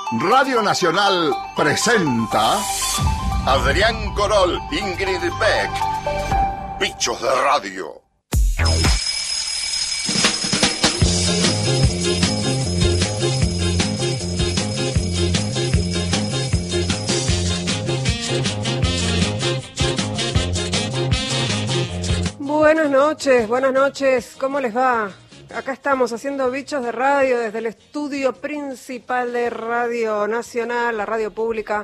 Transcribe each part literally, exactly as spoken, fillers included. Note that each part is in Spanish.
Radio Nacional presenta Adrián Corol, Ingrid Beck, Bichos de Radio. Buenas noches, buenas noches, ¿cómo les va? Acá estamos haciendo Bichos de Radio desde el estudio principal de Radio Nacional, la radio pública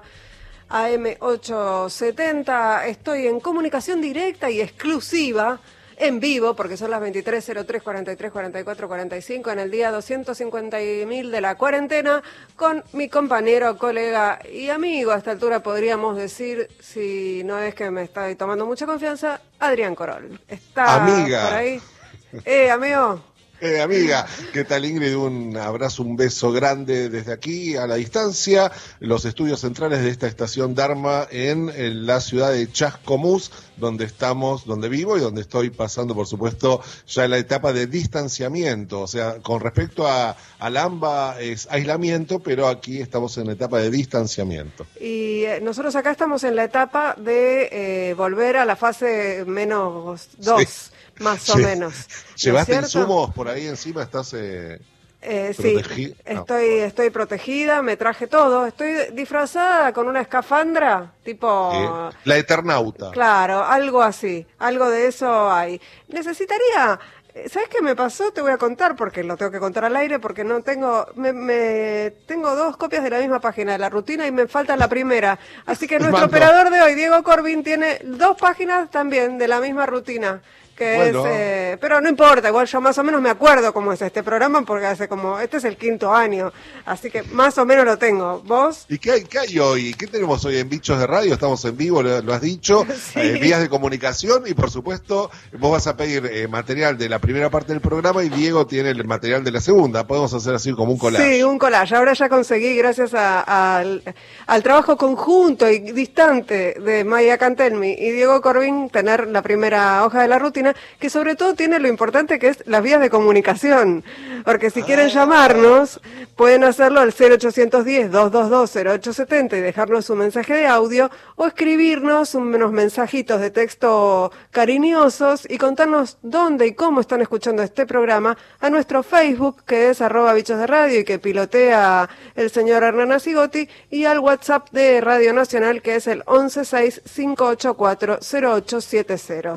A M ochocientos setenta. Estoy en comunicación directa y exclusiva, en vivo, porque son las veintitrés cero tres, cuarenta y tres, cuarenta y cuatro, cuarenta y cinco, en el día doscientos cincuenta mil de la cuarentena, con mi compañero, colega y amigo, a esta altura podríamos decir, si no es que me estoy tomando mucha confianza, Adrián Corol. ¿Está Amiga. por ahí? Eh, amigo. Eh, amiga, ¿qué tal, Ingrid? Un abrazo, un beso grande desde aquí a la distancia, los estudios centrales de esta estación Dharma en, en la ciudad de Chascomús, donde estamos, donde vivo y donde estoy pasando, por supuesto, ya en la etapa de distanciamiento. O sea, con respecto a, al AMBA es aislamiento, pero aquí estamos en la etapa de distanciamiento. Y eh, nosotros acá estamos en la etapa de eh, volver a la fase menos dos. Sí. Más o Lle- menos. ¿Llevaste insumos por ahí encima? ¿Estás eh, eh, sí, protegida? Estoy, no. estoy protegida, me traje todo. Estoy disfrazada con una escafandra, tipo... Eh, la Eternauta. Claro, algo así. Algo de eso hay. Necesitaría... ¿Sabes qué me pasó? Te voy a contar, porque lo tengo que contar al aire, porque no tengo... Me, me tengo dos copias de la misma página de la rutina y me falta la primera. Así que nuestro Mando. operador de hoy, Diego Corbin, tiene dos páginas también de la misma rutina. Que bueno. es, eh, pero no importa, igual yo más o menos me acuerdo cómo es este programa, porque hace como, este es el quinto año, así que más o menos lo tengo. ¿Vos? ¿Y qué hay, qué hay hoy? ¿Qué tenemos hoy en Bichos de Radio? Estamos en vivo, lo, lo has dicho, sí. eh, vías de comunicación y por supuesto vos vas a pedir eh, material de la primera parte del programa y Diego tiene el material de la segunda. Podemos hacer así como un collage. Sí, un collage. Ahora ya conseguí, gracias a, a, al, al trabajo conjunto y distante de Maya Cantelmi y Diego Corbin, tener la primera hoja de la rutina, que sobre todo tiene lo importante que es las vías de comunicación, porque si ah. quieren llamarnos, pueden hacerlo al cero ochocientos diez, doscientos veintidós, cero ocho setenta y dejarnos un mensaje de audio o escribirnos unos mensajitos de texto cariñosos y contarnos dónde y cómo están escuchando este programa a nuestro Facebook, que es arroba bichos de radio y que pilotea el señor Hernán Asigotti, y al WhatsApp de Radio Nacional, que es el once seis cinco ocho cuatro cero ocho siete cero.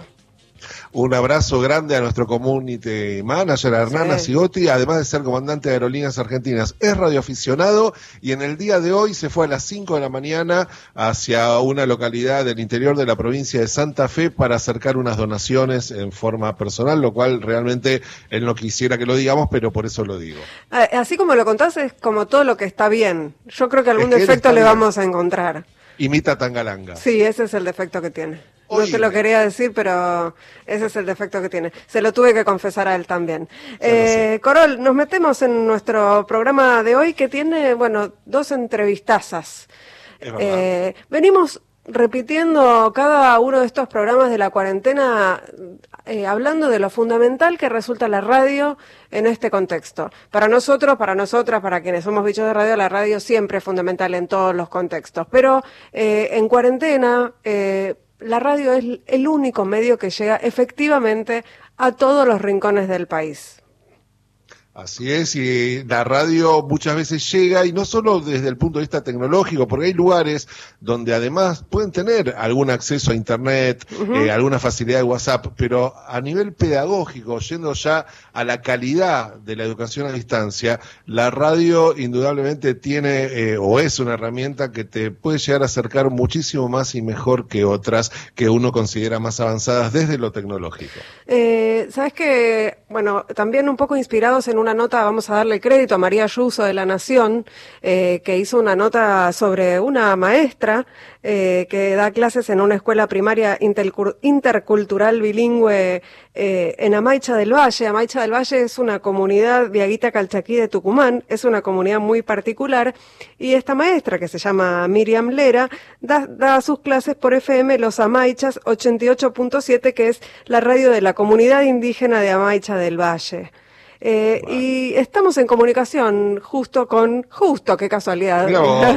Un abrazo grande a nuestro community manager, a Hernán Asigotti, sí. Además de ser comandante de Aerolíneas Argentinas, es radioaficionado y en el día de hoy se fue a las cinco de la mañana hacia una localidad del interior de la provincia de Santa Fe para acercar unas donaciones en forma personal, lo cual realmente él no quisiera que lo digamos, pero por eso lo digo. Así como lo contás, es como todo lo que está bien. Yo creo que algún es que defecto le bien. Vamos a encontrar. Imita Tangalanga. Sí, ese es el defecto que tiene. No te lo quería decir, pero ese es el defecto que tiene. Se lo tuve que confesar a él también. Eh, Corol, nos metemos en nuestro programa de hoy, que tiene, bueno, dos entrevistazas. Eh, venimos repitiendo cada uno de estos programas de la cuarentena, eh, hablando de lo fundamental que resulta la radio en este contexto. Para nosotros, para nosotras, para quienes somos bichos de radio, la radio siempre es fundamental en todos los contextos. Pero eh, en cuarentena... Eh, la radio es el único medio que llega efectivamente a todos los rincones del país. Así es, y la radio muchas veces llega, y no solo desde el punto de vista tecnológico, porque hay lugares donde además pueden tener algún acceso a internet, uh-huh. eh, alguna facilidad de WhatsApp, pero a nivel pedagógico, yendo ya a la calidad de la educación a distancia, la radio indudablemente tiene eh, o es una herramienta que te puede llegar a acercar muchísimo más y mejor que otras que uno considera más avanzadas desde lo tecnológico. Eh, ¿Sabes qué? Bueno, también un poco inspirados en una nota, vamos a darle crédito a María Ayuso de La Nación, eh, que hizo una nota sobre una maestra eh, que da clases en una escuela primaria intercul- intercultural bilingüe eh, en Amaicha del Valle. Amaicha del Valle es una comunidad Diaguita Calchaquí de Tucumán, es una comunidad muy particular, y esta maestra, que se llama Miriam Lera, da, da sus clases por F M Los Amaichas ochenta y ocho punto siete, que es la radio de la comunidad indígena de Amaicha del Valle. Eh, Vale. Y estamos en comunicación justo con, justo, qué casualidad,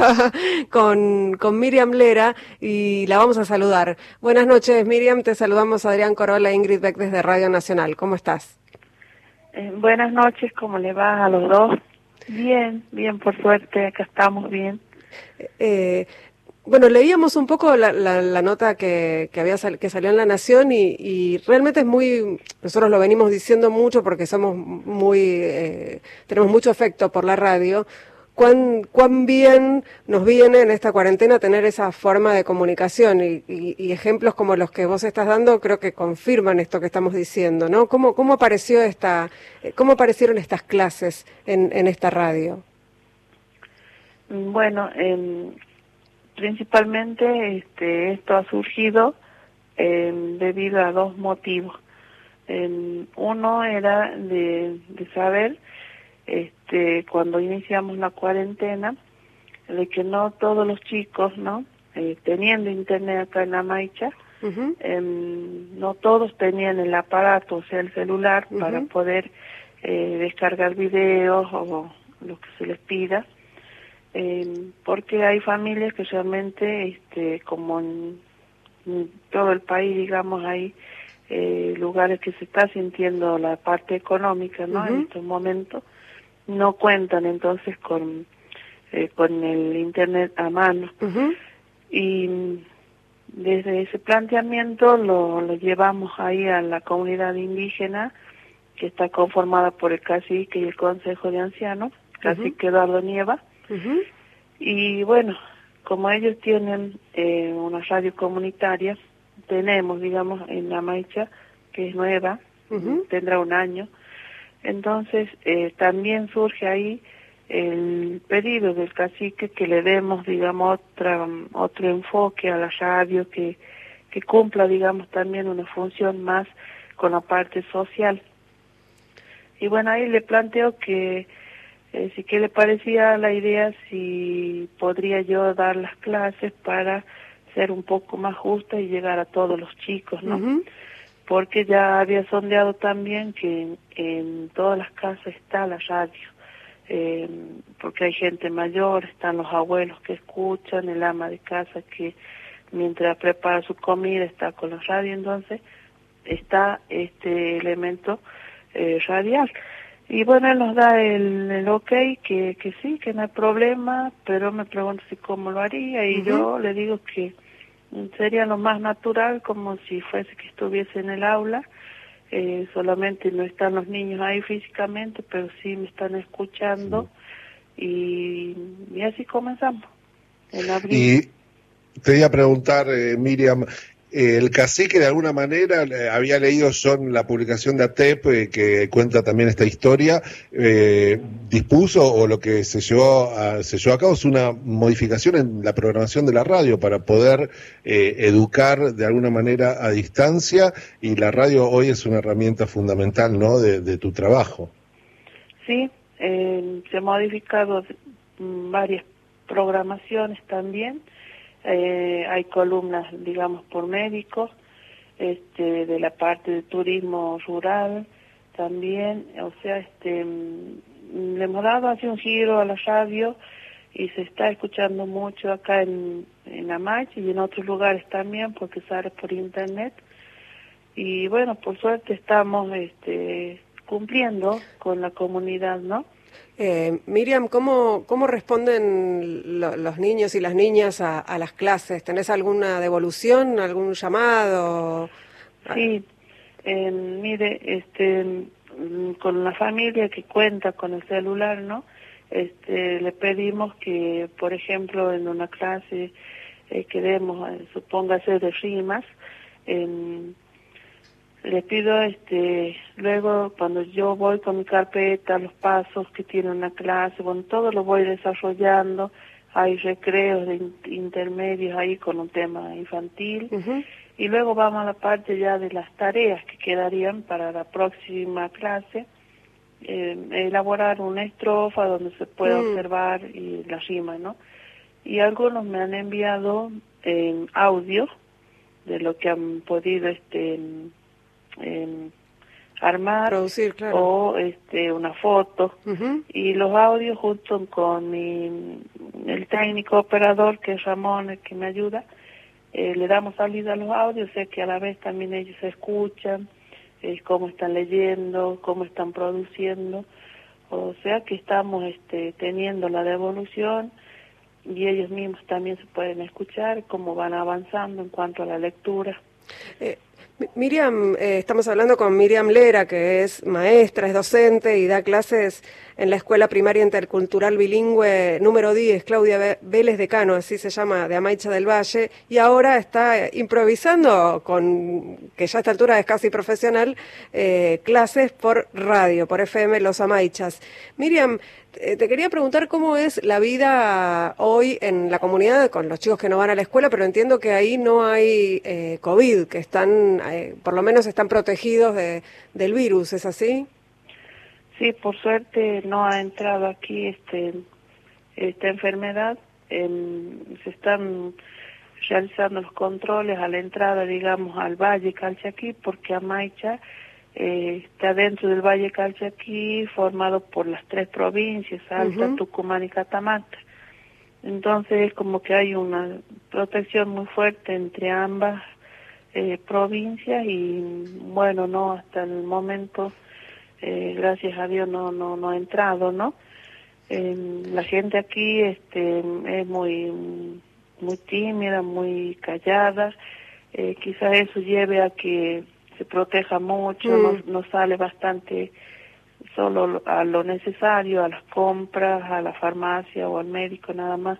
con, con Miriam Lera, y la vamos a saludar. Buenas noches, Miriam, te saludamos Adrián Corolla e Ingrid Beck desde Radio Nacional. ¿Cómo estás? Eh, buenas noches, ¿cómo le va a los dos? Bien, bien, por suerte, acá estamos bien. Eh, bueno, leíamos un poco la, la, la nota que, que, había sal, que salió en La Nación y, y realmente es muy, nosotros lo venimos diciendo mucho porque somos muy, eh, tenemos mucho afecto por la radio. Cuán, cuán bien nos viene en esta cuarentena tener esa forma de comunicación y, y, y ejemplos como los que vos estás dando creo que confirman esto que estamos diciendo, ¿no? ¿Cómo, cómo apareció esta, cómo aparecieron estas clases en, en esta radio? Bueno, eh, principalmente este, esto ha surgido eh, debido a dos motivos. Eh, uno era de, de saber Este, cuando iniciamos la cuarentena, de que no todos los chicos, ¿no? Eh, teniendo internet acá en La Maicha, uh-huh. eh, no todos tenían el aparato, o sea, el celular, uh-huh. para poder eh, descargar videos o lo que se les pida, eh, porque hay familias que realmente, este, como en, en todo el país, digamos, hay eh, lugares que se está sintiendo la parte económica, ¿no? Uh-huh. En estos momentos no cuentan entonces con eh, con el internet a mano. Uh-huh. Y desde ese planteamiento lo, lo llevamos ahí a la comunidad indígena, que está conformada por el cacique y el consejo de ancianos, cacique uh-huh. Eduardo Nieva. Uh-huh. Y bueno, como ellos tienen eh, una radio comunitaria, tenemos, digamos, en La Maicha, que es nueva, uh-huh. tendrá un año. Entonces, eh, también surge ahí el pedido del cacique que le demos, digamos, otra, otro enfoque a la radio, que, que cumpla, digamos, también una función más con la parte social. Y bueno, ahí le planteo que, eh, si que le parecía la idea, si podría yo dar las clases para ser un poco más justa y llegar a todos los chicos, ¿no? Uh-huh. Porque ya había sondeado también que en, en todas las casas está la radio, eh, porque hay gente mayor, están los abuelos que escuchan, el ama de casa que mientras prepara su comida está con la radio, entonces está este elemento eh, radial. Y bueno, él nos da el, el ok, que, que sí, que no hay problema, pero me pregunta si cómo lo haría, y uh-huh. yo le digo que sería lo más natural, como si fuese que estuviese en el aula, eh, solamente no están los niños ahí físicamente, pero sí me están escuchando, sí. y, y así comenzamos, en abril. Y te iba a preguntar, eh, Miriam, eh, el cacique de alguna manera, eh, había leído yo en la publicación de A T E P, eh, que cuenta también esta historia, eh, dispuso, o lo que se llevó, a, se llevó a cabo es una modificación en la programación de la radio para poder eh, educar de alguna manera a distancia, y la radio hoy es una herramienta fundamental, ¿no?, de, de tu trabajo. Sí, eh, se han modificado varias programaciones también. Eh, hay columnas, digamos, por médicos, este, de la parte de turismo rural también, o sea, este, le hemos dado así un giro a la radio y se está escuchando mucho acá en, en La Maicha y en otros lugares también, porque sale por internet. Y bueno, por suerte estamos este, cumpliendo con la comunidad, ¿no? Eh, Miriam, ¿cómo, cómo responden lo, los niños y las niñas a, a las clases? ¿Tenés alguna devolución, algún llamado? Sí, eh, mire, este, con la familia que cuenta con el celular, ¿no? Este, le pedimos que, por ejemplo, en una clase eh, que demos, eh, supóngase de rimas, eh, le pido, este, luego cuando yo voy con mi carpeta, los pasos que tiene una clase, bueno, todo lo voy desarrollando, hay recreos de in intermedios ahí con un tema infantil, uh-huh. y luego vamos a la parte ya de las tareas que quedarían para la próxima clase, eh, elaborar una estrofa donde se pueda uh-huh. observar y la rima, ¿no? Y algunos me han enviado en audio de lo que han podido, este, En, armar, producir, claro. o este una foto. Uh-huh. Y los audios junto con mi, el técnico operador, que es Ramón, el que me ayuda, eh, le damos salida a los audios, sé que a la vez también ellos escuchan eh, cómo están leyendo, cómo están produciendo, o sea que estamos este, teniendo la devolución, y ellos mismos también se pueden escuchar cómo van avanzando en cuanto a la lectura. Eh, Miriam, eh, estamos hablando con Miriam Lera, que es maestra, es docente y da clases en la Escuela Primaria Intercultural Bilingüe número diez, Claudia Vélez Decano, así se llama, de Amaicha del Valle, y ahora está improvisando, con que ya a esta altura es casi profesional, eh, clases por radio, por F M Los Amaichas. Miriam, eh, te quería preguntar cómo es la vida hoy en la comunidad con los chicos que no van a la escuela, pero entiendo que ahí no hay eh, COVID, que están, eh, por lo menos están protegidos de, del virus, ¿es así? Sí, por suerte no ha entrado aquí este esta enfermedad. Eh, se están realizando los controles a la entrada, digamos, al Valle Calchaquí, porque Amaicha eh, está dentro del Valle Calchaquí, formado por las tres provincias, Salta, uh-huh. Tucumán y Catamarca. Entonces, como que hay una protección muy fuerte entre ambas eh, provincias y, bueno, no, hasta el momento... Eh, gracias a Dios no no no ha entrado, ¿no? Eh, la gente aquí este es muy muy tímida, muy callada, eh, quizás eso lleve a que se proteja mucho, mm. no, no sale bastante, solo a lo necesario, a las compras, a la farmacia o al médico nada más,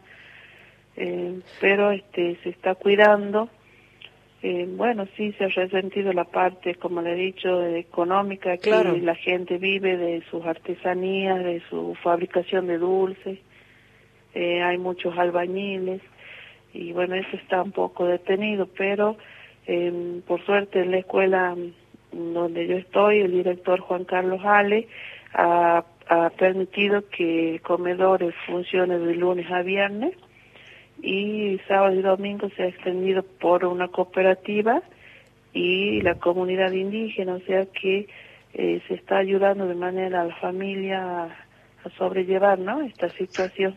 eh, pero este se está cuidando. Eh, bueno, sí se ha resentido la parte, como le he dicho, económica. Aquí claro. La gente vive de sus artesanías, de su fabricación de dulces. Eh, hay muchos albañiles y bueno, eso está un poco detenido, pero eh, por suerte en la escuela donde yo estoy, el director Juan Carlos Ale ha, ha permitido que el comedor funcione de lunes a viernes, y sábado y domingo se ha extendido por una cooperativa y la comunidad indígena, o sea que eh, se está ayudando de manera a la familia a, a sobrellevar, ¿no?, esta situación.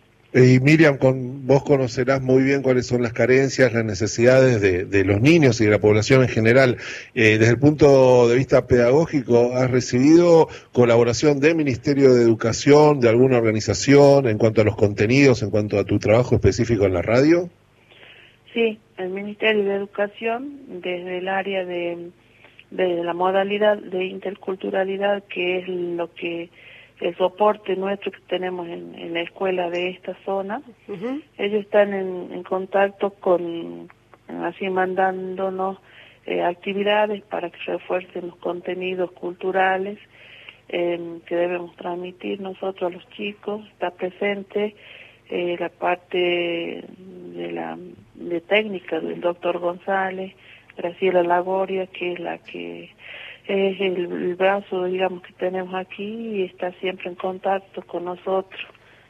Y Miriam, con, vos conocerás muy bien cuáles son las carencias, las necesidades de, de los niños y de la población en general. Eh, desde el punto de vista pedagógico, ¿has recibido colaboración del Ministerio de Educación, de alguna organización, en cuanto a los contenidos, en cuanto a tu trabajo específico en la radio? Sí, el Ministerio de Educación, desde el área de, de la modalidad de interculturalidad, que es lo que... el soporte nuestro que tenemos en, en la escuela de esta zona, uh-huh. ellos están en, en contacto con, así mandándonos eh, actividades para que refuercen los contenidos culturales eh, que debemos transmitir nosotros a los chicos. Está presente eh, la parte de la de técnica del doctor González, Graciela Lagoria, que es la que es el, el brazo, digamos, que tenemos aquí, y está siempre en contacto con nosotros.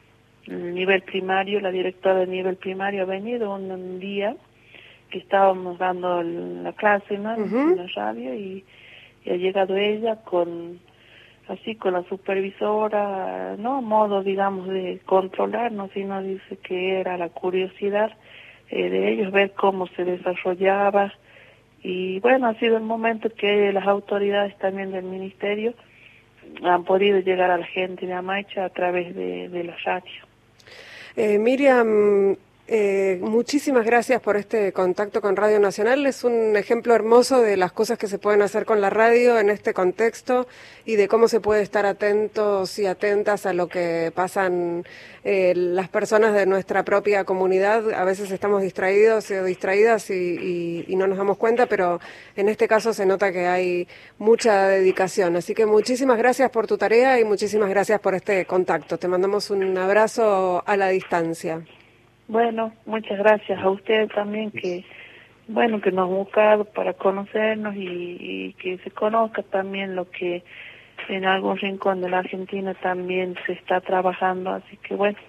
El nivel primario, la directora del nivel primario ha venido un, un día que estábamos dando el, la clase, ¿no?, uh-huh. en la radio, y, y ha llegado ella con, así, con la supervisora, no modo, digamos, de controlarnos, sino dice que era la curiosidad eh, de ellos, ver cómo se desarrollaba. Y bueno, ha sido el momento que las autoridades también del ministerio han podido llegar a la gente de Amaicha a través de, de la radio. Eh, Miriam, eh, muchísimas gracias por este contacto con Radio Nacional. Es un ejemplo hermoso de las cosas que se pueden hacer con la radio en este contexto y de cómo se puede estar atentos y atentas a lo que pasan eh, las personas de nuestra propia comunidad. A veces estamos distraídos o distraídas y, y, y no nos damos cuenta, pero en este caso se nota que hay mucha dedicación. Así que muchísimas gracias por tu tarea y muchísimas gracias por este contacto. Te mandamos un abrazo a la distancia. Bueno, muchas gracias a ustedes también, que bueno, que nos han buscado para conocernos y, y que se conozca también lo que en algún rincón de la Argentina también se está trabajando. Así que bueno,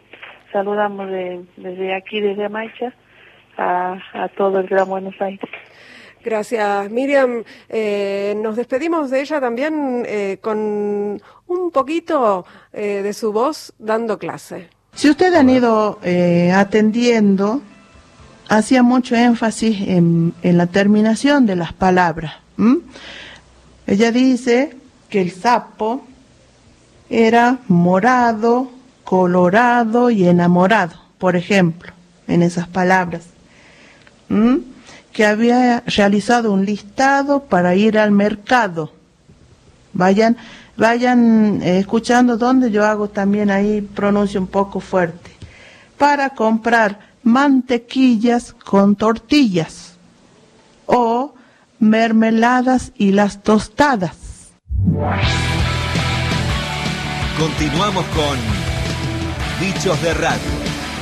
saludamos de, desde aquí, desde Amaicha, a, a todo el Gran Buenos Aires. Gracias, Miriam. Eh, nos despedimos de ella también eh, con un poquito eh, de su voz dando clase. Si ustedes han ido eh, atendiendo, hacía mucho énfasis en, en la terminación de las palabras. ¿Mm? Ella dice que el sapo era morado, colorado y enamorado, por ejemplo, en esas palabras. ¿Mm? Que había realizado un listado para ir al mercado. Vayan, vayan eh, escuchando donde yo hago también ahí, pronuncio un poco fuerte. Para comprar mantequillas con tortillas o mermeladas y las tostadas. Continuamos con Bichos de Radio.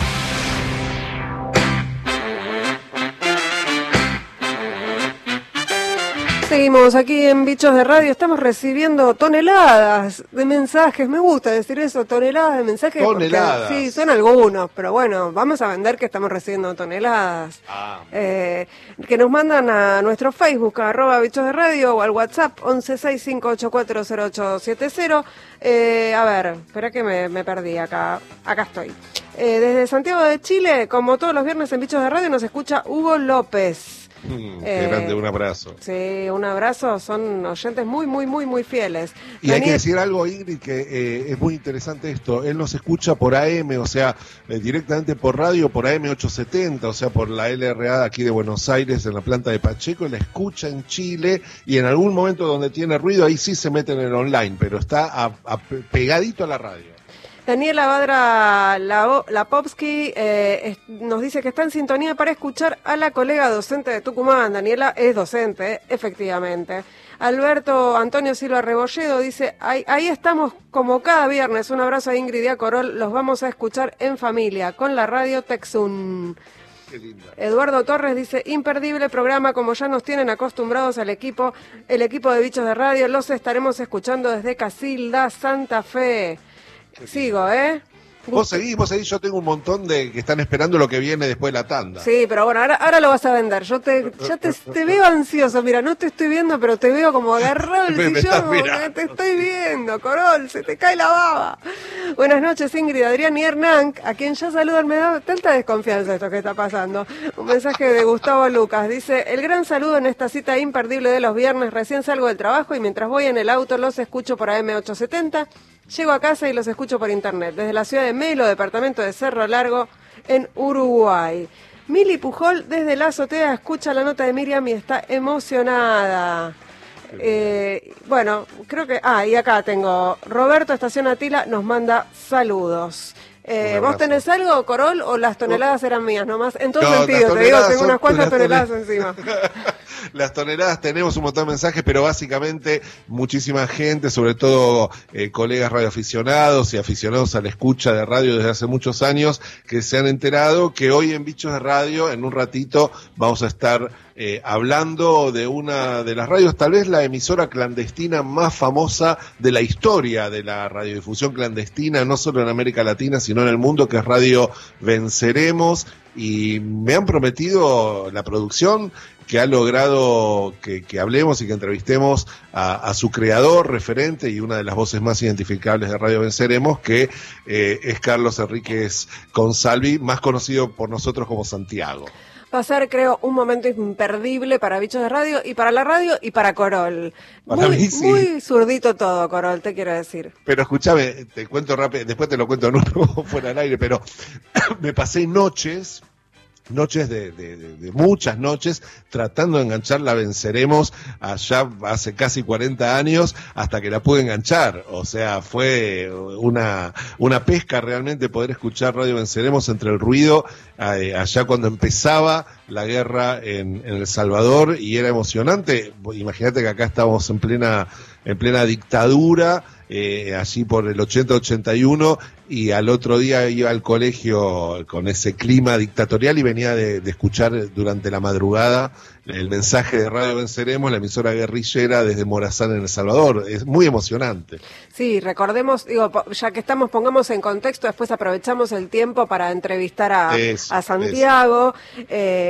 Seguimos aquí en Bichos de Radio, estamos recibiendo toneladas de mensajes, me gusta decir eso, toneladas de mensajes. Toneladas. Porque, sí, son algunos, pero bueno, vamos a vender que estamos recibiendo toneladas. Ah. Eh, que nos mandan a nuestro Facebook, a arroba Bichos de Radio, o al WhatsApp once seis cinco ocho cuatro cero ocho siete cero. Eh, a ver, espera que me, me perdí acá, acá estoy. Eh, desde Santiago de Chile, como todos los viernes en Bichos de Radio, nos escucha Hugo López. Mm, qué eh, grande, un abrazo. Sí, un abrazo, son oyentes muy, muy, muy, muy fieles. Y Daniel... hay que decir algo, Ingrid, que eh, es muy interesante esto, él nos escucha por A M, o sea, eh, directamente por radio, por A M ochocientos setenta, o sea, por la L R A de aquí de Buenos Aires, en la planta de Pacheco, la escucha en Chile, y en algún momento donde tiene ruido, ahí sí se mete en el online, pero está a, a, pegadito a la radio. Daniela Badra Lapovsky eh, nos dice que está en sintonía para escuchar a la colega docente de Tucumán. Daniela es docente, eh, efectivamente. Alberto Antonio Silva Rebolledo dice, ahí, ahí estamos como cada viernes. Un abrazo a Ingrid y a Corol, los vamos a escuchar en familia, con la radio Texun. Qué linda. Eduardo Torres dice, imperdible programa, como ya nos tienen acostumbrados al equipo, el equipo de Bichos de Radio, los estaremos escuchando desde Casilda, Santa Fe. Sigo, ¿eh? Vos seguís, vos seguís, yo tengo un montón de que están esperando lo que viene después de la tanda. Sí, pero bueno, ahora, ahora lo vas a vender. Yo te, ya te, te veo ansioso, mira, no te estoy viendo, pero te veo como agarrado el Me sillón, como estás que te estoy viendo, Corol, se te cae la baba. Buenas noches, Ingrid, Adrián y Hernán, a quien ya saludan, me da tanta desconfianza esto que está pasando. Un mensaje de Gustavo Lucas, dice, el gran saludo en esta cita imperdible de los viernes, recién salgo del trabajo y mientras voy en el auto los escucho por A M ochocientos setenta. Llego a casa y los escucho por internet, desde la ciudad de Melo, departamento de Cerro Largo, en Uruguay. Mili Pujol, desde la azotea, escucha la nota de Miriam y está emocionada. Eh, bueno, creo que... Ah, y acá tengo... Roberto Estación Atila nos manda saludos. Eh, ¿Vos tenés algo, Corol, o las toneladas eran mías nomás? En todo no, sentido, te digo, tengo unas cuantas toneladas encima. Las toneladas, tenemos un montón de mensajes, pero básicamente muchísima gente, sobre todo eh, colegas radioaficionados y aficionados a la escucha de radio desde hace muchos años, que se han enterado que hoy en Bichos de Radio, en un ratito, vamos a estar eh, hablando de una de las radios, tal vez la emisora clandestina más famosa de la historia de la radiodifusión clandestina, no solo en América Latina, sino en el mundo, que es Radio Venceremos, y me han prometido la producción que ha logrado que, que hablemos y que entrevistemos a, a su creador, referente y una de las voces más identificables de Radio Venceremos, que eh, es Carlos Enríquez Consalvi, más conocido por nosotros como Santiago. Va a ser, creo, un momento imperdible para Bichos de Radio y para la radio y para Corol. Para muy, mí sí. Muy zurdito todo, Corol, te quiero decir. Pero escúchame, te cuento rápido, después te lo cuento en uno fuera del aire, pero me pasé noches... noches de, de, de, de muchas noches tratando de enganchar la Venceremos allá hace casi cuarenta años hasta que la pude enganchar, o sea, fue una una pesca realmente poder escuchar Radio Venceremos entre el ruido eh, allá cuando empezaba la guerra en, en El Salvador, y era emocionante. Imagínate que acá estábamos en plena en plena dictadura, eh, allí por el ochenta ochenta y uno, y al otro día iba al colegio con ese clima dictatorial y venía de, de escuchar durante la madrugada el mensaje de Radio Venceremos, la emisora guerrillera desde Morazán en El Salvador. Es muy emocionante. Sí, recordemos, digo, ya que estamos, pongamos en contexto, después aprovechamos el tiempo para entrevistar a, eso, a Santiago. Eh,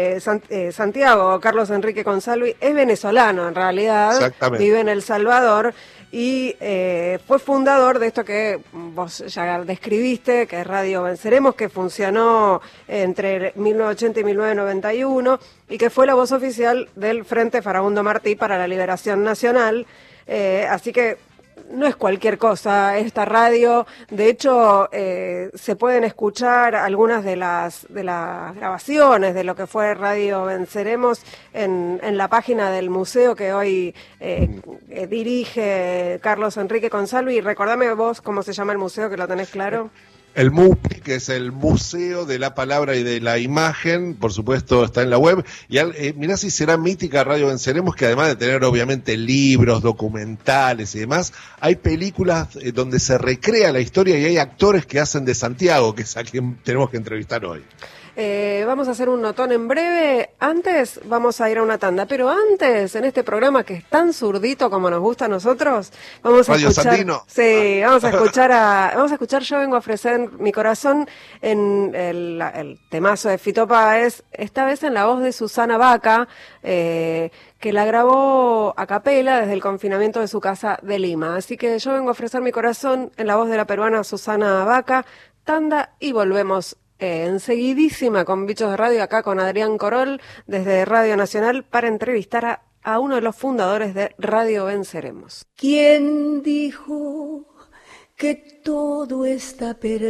eh, San, eh, Santiago, Carlos Enrique Consalvi, es venezolano en realidad, Exactamente. vive en El Salvador y eh, fue fundador de esto que vos ya describiste, que es Radio Venceremos, que funcionó entre mil novecientos ochenta y mil novecientos noventa y uno y que fue la voz oficial del Frente Farabundo Martí para la Liberación Nacional. Eh, así que no es cualquier cosa esta radio. De hecho, eh, se pueden escuchar algunas de las de las grabaciones de lo que fue Radio Venceremos en, en la página del museo que hoy eh, eh, dirige Carlos Enrique Consalvi. Y recordame vos cómo se llama el museo, que lo tenés claro. El MUPI, que es el Museo de la Palabra y de la Imagen, por supuesto está en la web, y al, eh, mirá si será mítica Radio Venceremos, que además de tener obviamente libros, documentales y demás, hay películas eh, donde se recrea la historia y hay actores que hacen de Santiago, que es a quien tenemos que entrevistar hoy. Eh, vamos a hacer un notón en breve. Antes vamos a ir a una tanda, pero antes, en este programa que es tan zurdito como nos gusta a nosotros, vamos a Radio escuchar. Sandino. Sí, vamos a escuchar a, vamos a escuchar Yo vengo a ofrecer mi corazón en el, el temazo de Fito Páez, esta vez en la voz de Susana Baca, eh, que la grabó a capela desde el confinamiento de su casa de Lima. Así que Yo vengo a ofrecer mi corazón en la voz de la peruana Susana Baca, tanda y volvemos Eh, enseguidísima con Bichos de Radio, acá con Adrián Corol desde Radio Nacional para entrevistar a, a uno de los fundadores de Radio Venceremos. ¿Quién dijo que todo está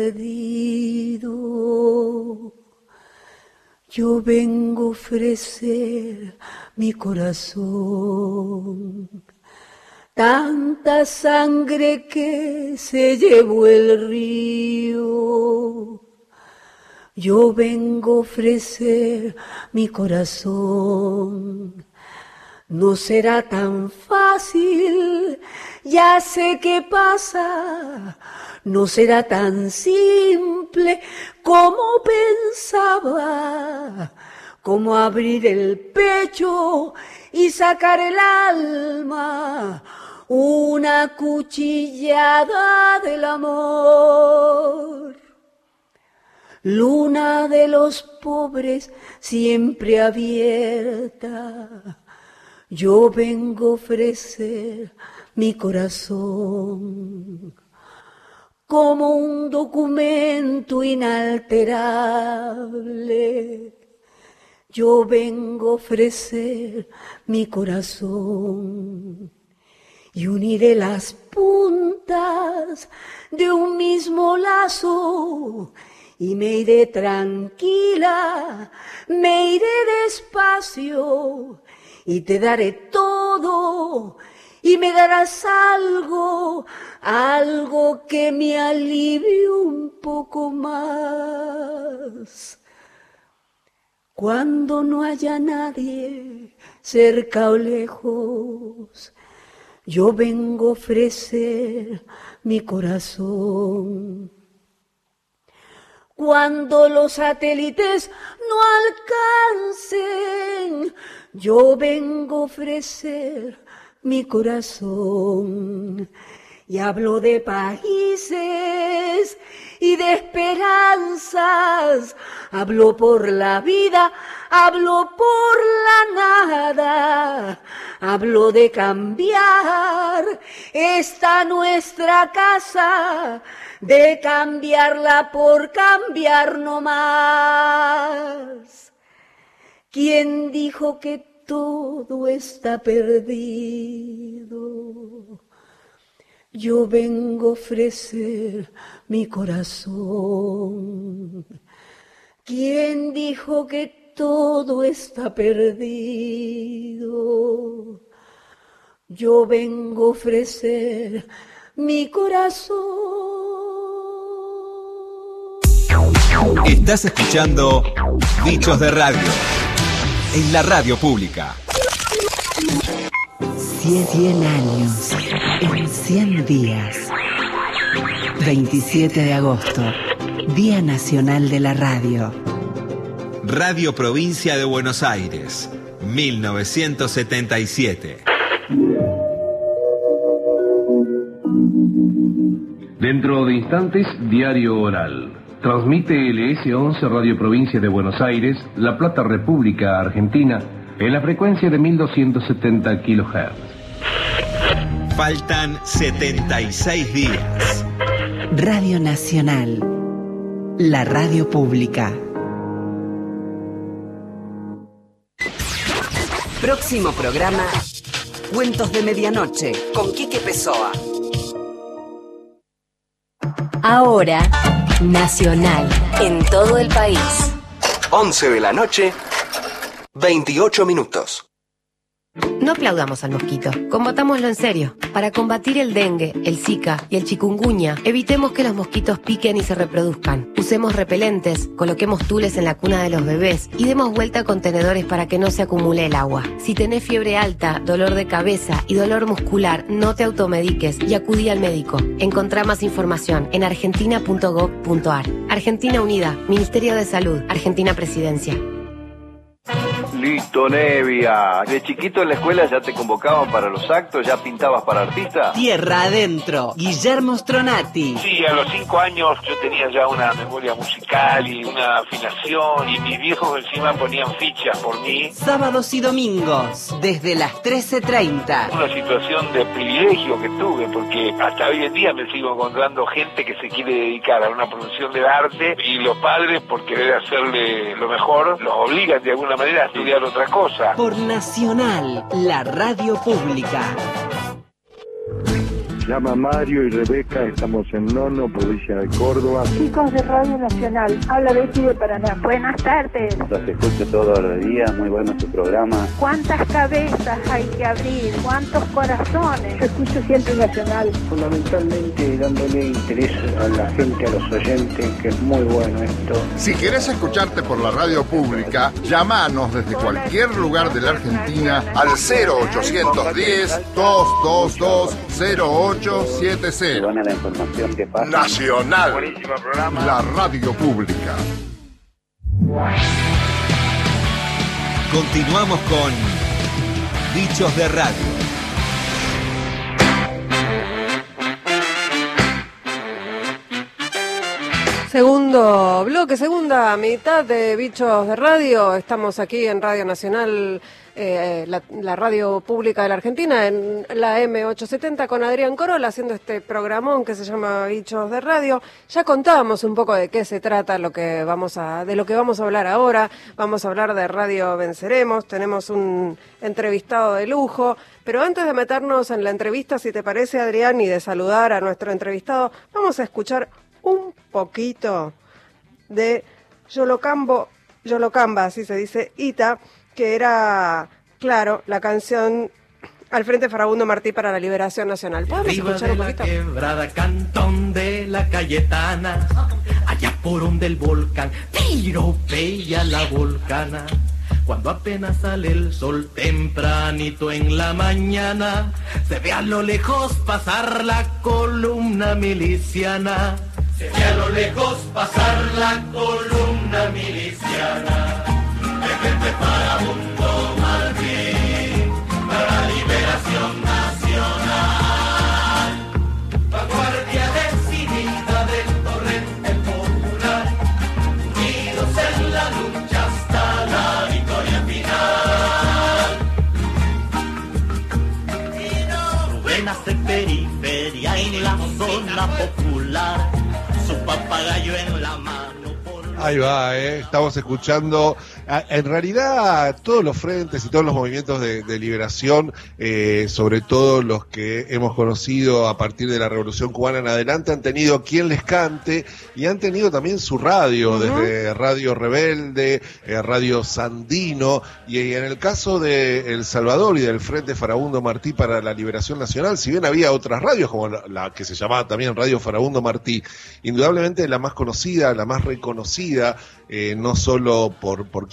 perdido? Yo vengo a ofrecer mi corazón, tanta sangre que se llevó el río. Yo vengo a ofrecer mi corazón. No será tan fácil, ya sé qué pasa. No será tan simple como pensaba, como abrir el pecho y sacar el alma, una cuchillada del amor. Luna de los pobres siempre abierta, yo vengo a ofrecer mi corazón como un documento inalterable. Yo vengo a ofrecer mi corazón y uniré las puntas de un mismo lazo. Y me iré tranquila, me iré despacio, y te daré todo, y me darás algo, algo que me alivie un poco más. Cuando no haya nadie cerca o lejos, yo vengo a ofrecer mi corazón. Cuando los satélites no alcancen, yo vengo a ofrecer mi corazón. Y hablo de países y de esperanzas, hablo por la vida, hablo por la nada, hablo de cambiar esta nuestra casa, de cambiarla por cambiar no más. ¿Quién dijo que todo está perdido? Yo vengo a ofrecer mi corazón. ¿Quién dijo que todo está perdido? Yo vengo a ofrecer mi corazón. Estás escuchando Bichos de Radio en la radio pública. cien años en cien días. veintisiete de agosto, Día Nacional de la Radio. Radio Provincia de Buenos Aires, mil novecientos setenta y siete. Dentro de instantes, Diario Oral. Transmite L S once Radio Provincia de Buenos Aires, La Plata, República Argentina, en la frecuencia de mil doscientos setenta kilohertz. Faltan setenta y seis días. Radio Nacional, la radio pública. Próximo programa, Cuentos de Medianoche, con Quique Pessoa. Ahora, Nacional, en todo el país. once de la noche, veintiocho minutos. No aplaudamos al mosquito, combatámoslo en serio. Para combatir el dengue, el zika y el chikungunya, evitemos que los mosquitos piquen y se reproduzcan. Usemos repelentes, coloquemos tules en la cuna de los bebés y demos vuelta a contenedores para que no se acumule el agua. Si tenés fiebre alta, dolor de cabeza y dolor muscular, no te automediques y acudí al médico. Encontrá más información en argentina punto gov punto ar. Argentina Unida, Ministerio de Salud, Argentina Presidencia. Lito Nevia, de chiquito en la escuela ya te convocaban para los actos, ya pintabas para artista. Tierra Adentro, Guillermo Stronati. Sí, a los cinco años yo tenía ya una memoria musical y una afinación y mis viejos encima ponían fichas por mí. Sábados y domingos, desde las trece treinta. Una situación de privilegio que tuve porque hasta hoy en día me sigo encontrando gente que se quiere dedicar a una producción del arte y los padres por querer hacerle lo mejor los obligan de alguna manera a estudiar otra cosa. Por Nacional, la radio pública. Llama Mario y Rebeca, estamos en Nono, provincia de Córdoba. Chicos de Radio Nacional, habla Betty de Paraná. Buenas tardes. Los escucho todos los días, muy bueno su programa. ¿Cuántas cabezas hay que abrir? ¿Cuántos corazones? Yo escucho siempre Nacional. Fundamentalmente dándole interés a la gente, a los oyentes, que es muy bueno esto. Si querés escucharte por la radio pública, llamanos desde cualquier lugar de la Argentina al cero ochocientos diez, doscientos veintidós, cero ocho siete cero. Buena la información que pasa. Nacional, buenísimo programa. La radio pública. Continuamos con Bichos de Radio. Segundo bloque, segunda mitad de Bichos de Radio. Estamos aquí en Radio Nacional, eh, la, la radio pública de la Argentina, en la eme ochocientos setenta con Adrián Corol, haciendo este programón que se llama Bichos de Radio. Ya contábamos un poco de qué se trata, lo que vamos a, de lo que vamos a hablar ahora. Vamos a hablar de Radio Venceremos, tenemos un entrevistado de lujo. Pero antes de meternos en la entrevista, si te parece, Adrián, y de saludar a nuestro entrevistado, vamos a escuchar un poquito de Yolocambo, Yolocamba, así se dice, Ita, que era, claro, la canción al Frente Farabundo Martí para la Liberación Nacional. ¿Podemos escuchar un poquito? Arriba de la quebrada, cantón de la Cayetana, allá por donde el volcán piropea la volcana. Cuando apenas sale el sol tempranito en la mañana, se ve a lo lejos pasar la columna miliciana. Se ve a lo lejos pasar la columna miliciana. De Frente Farabundo Martí para la Liberación Nacional. Vanguardia decidida del torrente popular, unidos en la lucha hasta la victoria final. Rubén hace periferia en la zona popular, su papagayo en la mano. Ahí va, ¿eh? Estamos escuchando, en realidad, todos los frentes y todos los movimientos de, de liberación, eh, sobre todo los que hemos conocido a partir de la Revolución Cubana en adelante, han tenido quien les cante y han tenido también su radio, uh-huh. desde Radio Rebelde, eh, Radio Sandino, y en el caso de El Salvador y del Frente Farabundo Martí para la Liberación Nacional, si bien había otras radios, como la, la que se llamaba también Radio Farabundo Martí, indudablemente la más conocida, la más reconocida, Eh, no solo por, por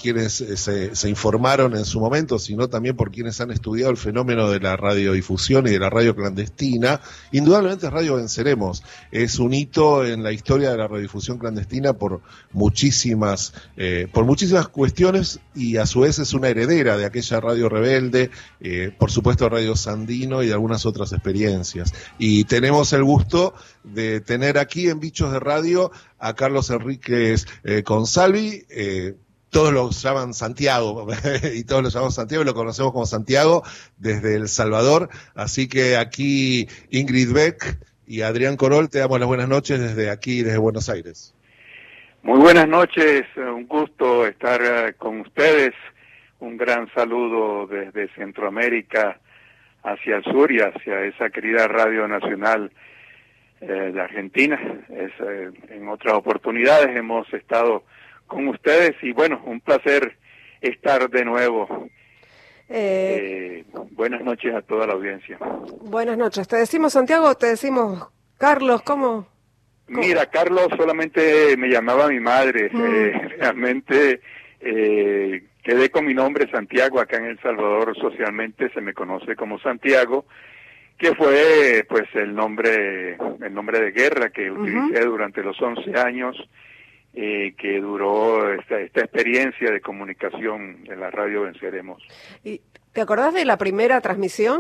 quienes eh, se, se informaron en su momento, sino también por quienes han estudiado el fenómeno de la radiodifusión y de la radio clandestina. Indudablemente Radio Venceremos es un hito en la historia de la radiodifusión clandestina por muchísimas, eh, por muchísimas cuestiones, y a su vez es una heredera de aquella Radio Rebelde, eh, por supuesto Radio Sandino y de algunas otras experiencias. Y tenemos el gusto de tener aquí en Bichos de Radio a Carlos Enríquez eh, Consalvi, eh, todos lo llaman Santiago, y todos lo llamamos Santiago, y lo conocemos como Santiago desde El Salvador, así que aquí Ingrid Beck y Adrián Corol, te damos las buenas noches desde aquí, desde Buenos Aires. Muy buenas noches, un gusto estar uh, con ustedes, un gran saludo desde Centroamérica hacia el sur y hacia esa querida Radio Nacional de Argentina. Es, eh, en otras oportunidades hemos estado con ustedes y bueno, un placer estar de nuevo. Eh, eh, buenas noches a toda la audiencia. Buenas noches. ¿Te decimos Santiago o te decimos Carlos? ¿Cómo? ¿Cómo? Mira, Carlos solamente me llamaba mi madre. Mm. Eh, realmente eh, quedé con mi nombre Santiago. Acá en El Salvador socialmente se me conoce como Santiago, que fue pues el nombre el nombre de guerra que utilicé uh-huh. durante los once años eh, que duró esta, esta experiencia de comunicación en la Radio Venceremos. ¿Y te acordás de la primera transmisión?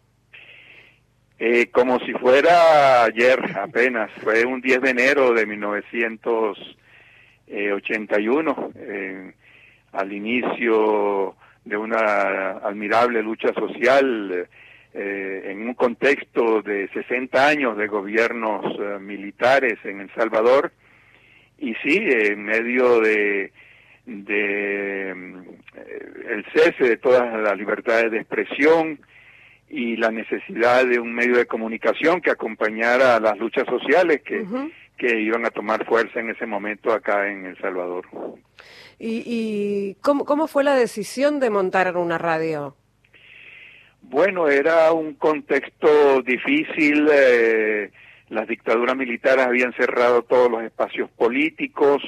Eh, como si fuera ayer apenas, fue un diez de enero de mil novecientos ochenta y uno, eh, al inicio de una admirable lucha social, Eh, en un contexto de sesenta años de gobiernos eh, militares en El Salvador, y sí, en medio de, de eh, el cese de todas las libertades de expresión y la necesidad de un medio de comunicación que acompañara a las luchas sociales que, uh-huh. que iban a tomar fuerza en ese momento acá en El Salvador. ¿Y, y cómo, cómo fue la decisión de montar una radio? Bueno, era un contexto difícil, eh, las dictaduras militares habían cerrado todos los espacios políticos,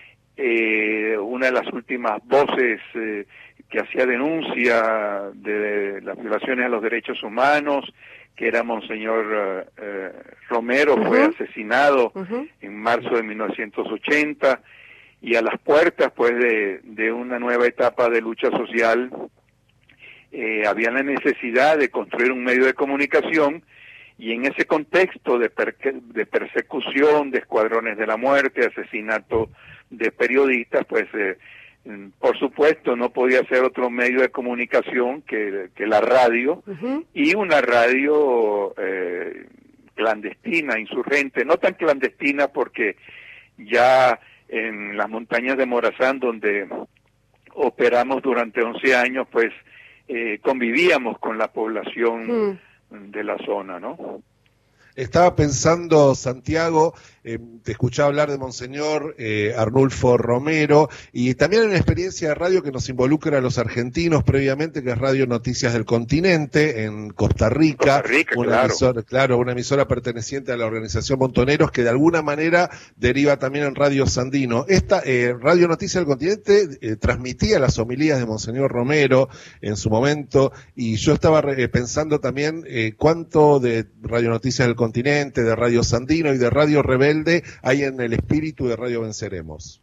eh, una de las últimas voces eh, que hacía denuncia de, de las violaciones a los derechos humanos, que era Monseñor eh, Romero, uh-huh. fue asesinado uh-huh. en marzo de mil novecientos ochenta, y a las puertas pues de, de una nueva etapa de lucha social. Eh, había la necesidad de construir un medio de comunicación, y en ese contexto de, per de persecución, de escuadrones de la muerte, asesinato de periodistas, pues eh, por supuesto no podía ser otro medio de comunicación que, que la radio, uh-huh. y una radio eh, clandestina, insurgente, no tan clandestina porque ya en las montañas de Morazán, donde operamos durante once años, pues Eh, convivíamos con la población mm. de la zona, ¿no? Estaba pensando, Santiago, eh, te escuchaba hablar de Monseñor eh, Arnulfo Romero, y también en una experiencia de radio que nos involucra a los argentinos previamente, que es Radio Noticias del Continente, en Costa Rica, Costa Rica una claro. emisora, claro, una emisora perteneciente a la organización Montoneros, que de alguna manera deriva también en Radio Sandino. Esta eh, Radio Noticias del Continente eh, transmitía las homilías de Monseñor Romero en su momento, y yo estaba eh, pensando también eh, cuánto de Radio Noticias del Continente, de Radio Sandino y de Radio Rebelde hay en el espíritu de Radio Venceremos.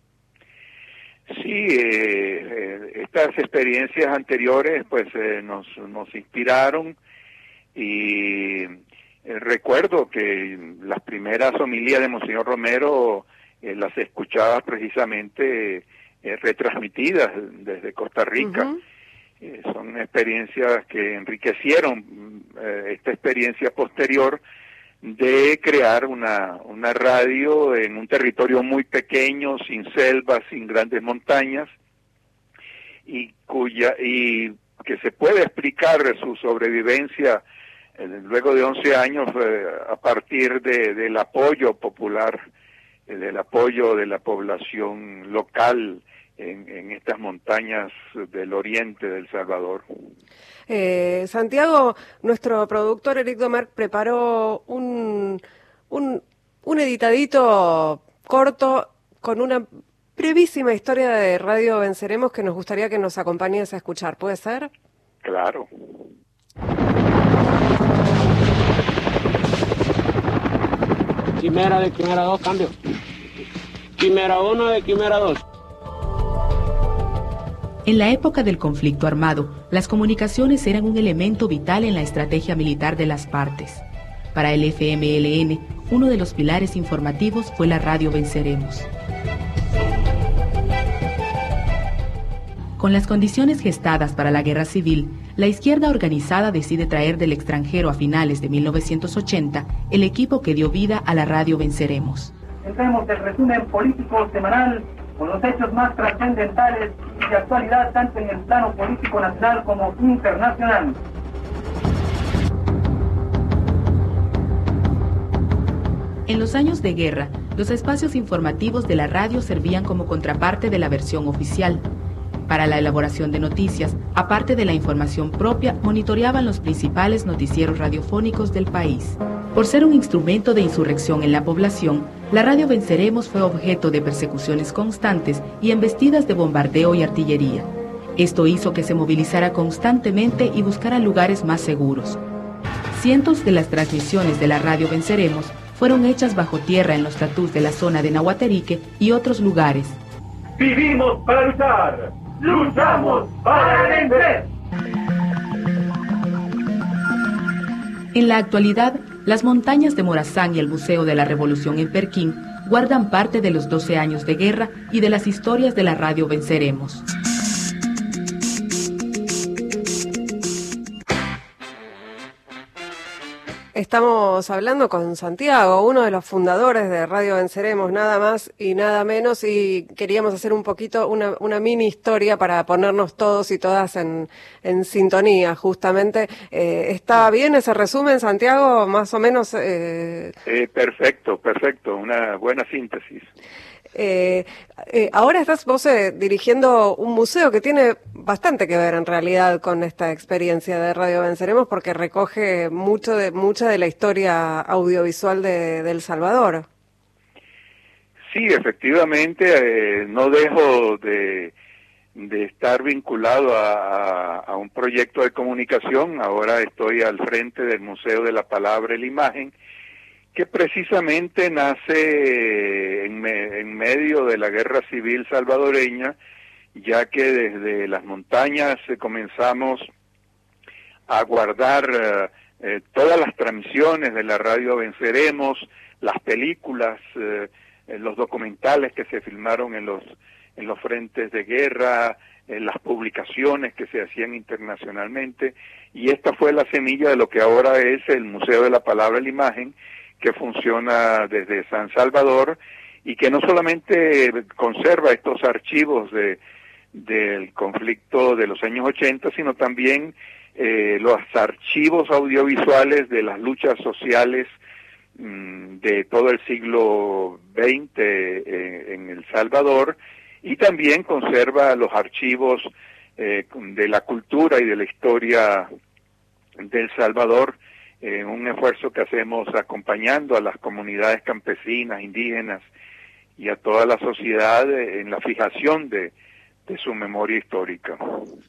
Sí, eh, eh, estas experiencias anteriores pues eh, nos, nos inspiraron, y eh, recuerdo que las primeras homilías de Monseñor Romero eh, las escuchaba precisamente eh, retransmitidas desde Costa Rica. Uh-huh. eh, son experiencias que enriquecieron eh, esta experiencia posterior de crear una, una radio en un territorio muy pequeño, sin selvas, sin grandes montañas, y cuya y que se puede explicar su sobrevivencia eh, luego de once años eh, a partir de, del apoyo popular, eh, del apoyo de la población local en, en estas montañas del oriente de El Salvador. Eh, Santiago, nuestro productor Eric Domer preparó un, un, un editadito corto con una brevísima historia de Radio Venceremos que nos gustaría que nos acompañes a escuchar. ¿Puede ser? Claro. Quimera de Quimera dos, cambio. Quimera uno de Quimera dos. En la época del conflicto armado, las comunicaciones eran un elemento vital en la estrategia militar de las partes. Para el F M L N, uno de los pilares informativos fue la radio Venceremos. Con las condiciones gestadas para la guerra civil, la izquierda organizada decide traer del extranjero a finales de mil novecientos ochenta el equipo que dio vida a la radio Venceremos. Entremos el resumen político semanal con los hechos más trascendentales y de actualidad tanto en el plano político nacional como internacional. En los años de guerra, los espacios informativos de la radio servían como contraparte de la versión oficial. Para la elaboración de noticias, aparte de la información propia, monitoreaban los principales noticieros radiofónicos del país. Por ser un instrumento de insurrección en la población, la radio Venceremos fue objeto de persecuciones constantes y embestidas de bombardeo y artillería. Esto hizo que se movilizara constantemente y buscara lugares más seguros. Cientos de las transmisiones de la radio Venceremos fueron hechas bajo tierra en los tatús de la zona de Nahuaterique y otros lugares. Vivimos para luchar, luchamos para vencer. En la actualidad, las montañas de Morazán y el Museo de la Revolución en Perquín guardan parte de los doce años de guerra y de las historias de la radio Venceremos. Estamos hablando con Santiago, uno de los fundadores de Radio Venceremos, nada más y nada menos, y queríamos hacer un poquito una, una mini historia para ponernos todos y todas en, en sintonía, justamente. Eh, ¿Está bien ese resumen, Santiago? Más o menos... Eh... Eh, perfecto, perfecto, una buena síntesis. Eh, eh, ahora estás vos eh, dirigiendo un museo que tiene bastante que ver en realidad con esta experiencia de Radio Venceremos, porque recoge mucho de mucha de la historia audiovisual de, de El Salvador. Sí, efectivamente, eh, no dejo de, de estar vinculado a, a, a un proyecto de comunicación. Ahora estoy al frente del Museo de la Palabra y la Imagen, que precisamente nace en, me, en medio de la guerra civil salvadoreña, ya que desde las montañas eh, comenzamos a guardar eh, eh, todas las transmisiones de la radio Venceremos, las películas, eh, los documentales que se filmaron en los, en los frentes de guerra, eh, las publicaciones que se hacían internacionalmente, y esta fue la semilla de lo que ahora es el Museo de la Palabra y la Imagen, que funciona desde San Salvador y que no solamente conserva estos archivos de del conflicto de los años ochenta, sino también eh, los archivos audiovisuales de las luchas sociales mmm, de todo el siglo veinte eh, en El Salvador, y también conserva los archivos eh, de la cultura y de la historia de El Salvador, en eh, un esfuerzo que hacemos acompañando a las comunidades campesinas, indígenas y a toda la sociedad en la fijación de, de su memoria histórica.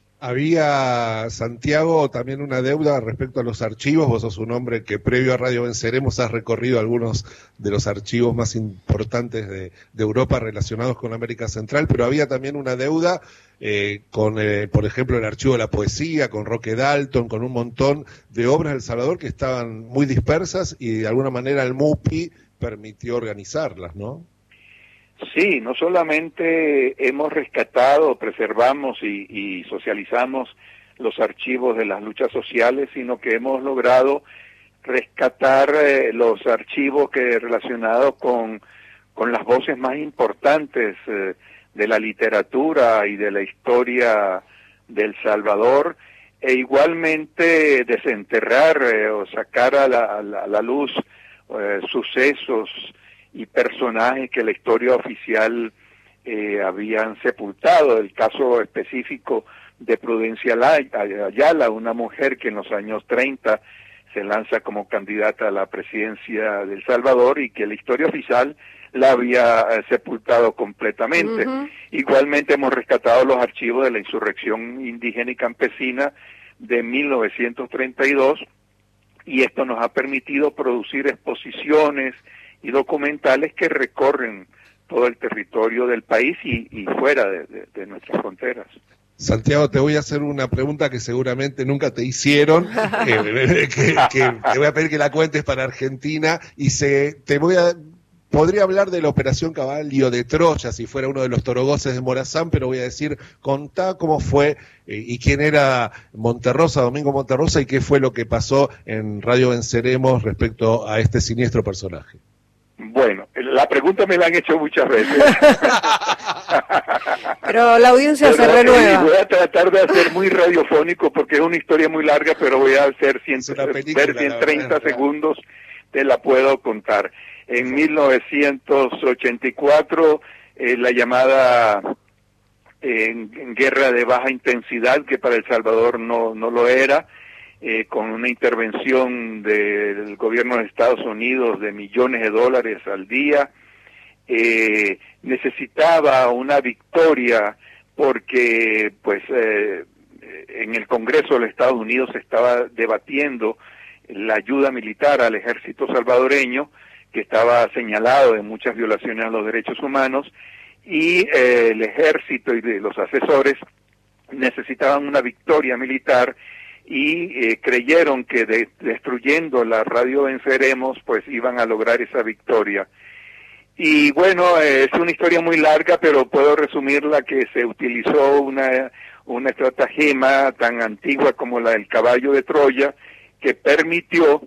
Había, Santiago, también una deuda respecto a los archivos. Vos sos un hombre que previo a Radio Venceremos has recorrido algunos de los archivos más importantes de, de Europa relacionados con América Central, pero había también una deuda eh, con, eh, por ejemplo, el Archivo de la Poesía, con Roque Dalton, con un montón de obras del Salvador que estaban muy dispersas y de alguna manera el MUPI permitió organizarlas, ¿no? Sí, no solamente hemos rescatado, preservamos y, y socializamos los archivos de las luchas sociales, sino que hemos logrado rescatar eh, los archivos que relacionados con, con las voces más importantes eh, de la literatura y de la historia de El Salvador, e igualmente desenterrar eh, o sacar a la, a la, a la luz eh, sucesos y personajes que la historia oficial eh, habían sepultado. El caso específico de Prudencia Ayala, una mujer que en los años treinta se lanza como candidata a la presidencia de El Salvador y que la historia oficial la había eh, sepultado completamente. Uh-huh. Igualmente hemos rescatado los archivos de la insurrección indígena y campesina de mil novecientos treinta y dos, y esto nos ha permitido producir exposiciones y documentales que recorren todo el territorio del país y, y fuera de, de, de nuestras fronteras. Santiago, te voy a hacer una pregunta que seguramente nunca te hicieron, eh, que, que te voy a pedir que la cuentes para Argentina, y se, te voy a, podría hablar de la Operación Caballo de Troya, si fuera uno de los torogoces de Morazán, pero voy a decir, contá cómo fue eh, y quién era Monterrosa, Domingo Monterrosa, y qué fue lo que pasó en Radio Venceremos respecto a este siniestro personaje. Bueno, la pregunta me la han hecho muchas veces. Pero la audiencia pero, se renueva. Voy a tratar de hacer muy radiofónico porque es una historia muy larga, pero voy a hacer ciento, película, ver si en treinta segundos te la puedo contar. En mil novecientos ochenta y cuatro, eh, la llamada eh, en guerra de baja intensidad, que para El Salvador no, no lo era, Eh, con una intervención del gobierno de Estados Unidos de millones de dólares al día, eh, necesitaba una victoria porque pues eh, en el Congreso de los Estados Unidos se estaba debatiendo la ayuda militar al ejército salvadoreño, que estaba señalado de muchas violaciones a los derechos humanos, y eh, el ejército y de los asesores necesitaban una victoria militar, y eh, creyeron que de, destruyendo la Radio Venceremos pues iban a lograr esa victoria. Y bueno, eh, es una historia muy larga, pero puedo resumirla que se utilizó una, una estratagema tan antigua como la del caballo de Troya, que permitió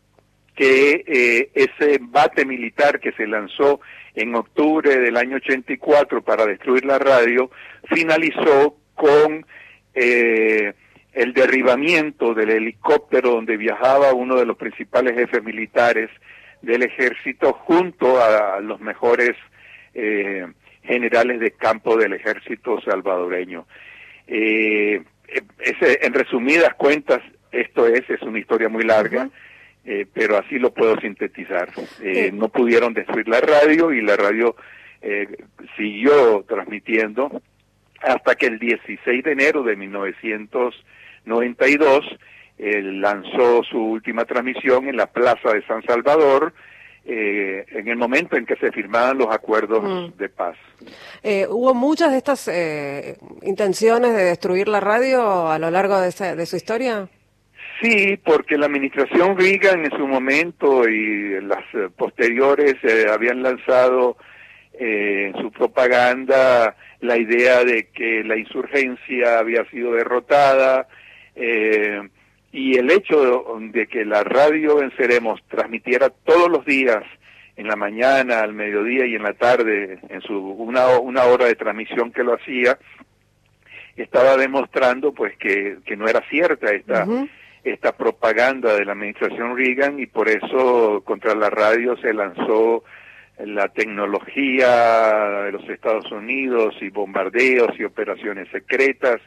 que eh, ese embate militar que se lanzó en octubre del año ochenta y cuatro para destruir la radio, finalizó con eh, el derribamiento del helicóptero donde viajaba uno de los principales jefes militares del ejército junto a los mejores eh, generales de campo del ejército salvadoreño. Eh, ese, en resumidas cuentas, esto es, es una historia muy larga, uh-huh. eh, pero así lo puedo sintetizar. Eh, no pudieron destruir la radio y la radio eh, siguió transmitiendo hasta que el dieciséis de enero de mil novecientos noventa y dos eh, lanzó su última transmisión en la Plaza de San Salvador, eh, en el momento en que se firmaban los acuerdos mm. de paz. Eh, ¿Hubo muchas de estas eh, intenciones de destruir la radio a lo largo de, esa, de su historia? Sí, porque la administración Reagan en su momento y las eh, posteriores eh, habían lanzado eh, en su propaganda la idea de que la insurgencia había sido derrotada, Eh, y el hecho de, de que la Radio Venceremos transmitiera todos los días, en la mañana, al mediodía y en la tarde, en su una, una hora de transmisión que lo hacía, estaba demostrando pues que, que no era cierta esta, uh-huh. esta propaganda de la administración Reagan, y por eso contra la radio se lanzó la tecnología de los Estados Unidos y bombardeos y operaciones secretas.